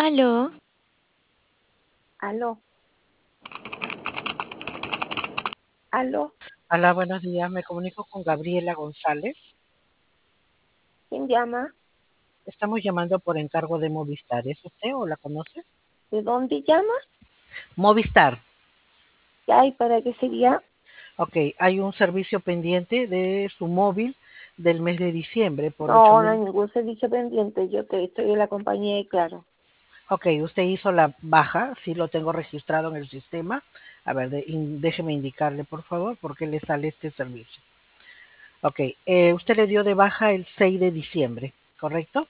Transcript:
Aló, Aló, aló, Hola, buenos días. Me comunico con Gabriela González. ¿quién llama? Estamos llamando por encargo de Movistar. ¿Es usted o la conoce? ¿De dónde llama? Movistar. ¿Qué hay para qué sería? Ok, hay un servicio pendiente de su móvil del mes de diciembre por ocho No, no hay mil. ningún servicio pendiente. Yo te estoy en la compañía y claro. Ok, usted hizo la baja, sí lo tengo registrado en el sistema. A ver, déjeme indicarle, por favor, por qué le sale este servicio. Ok, usted le dio de baja el 6 de diciembre, ¿correcto?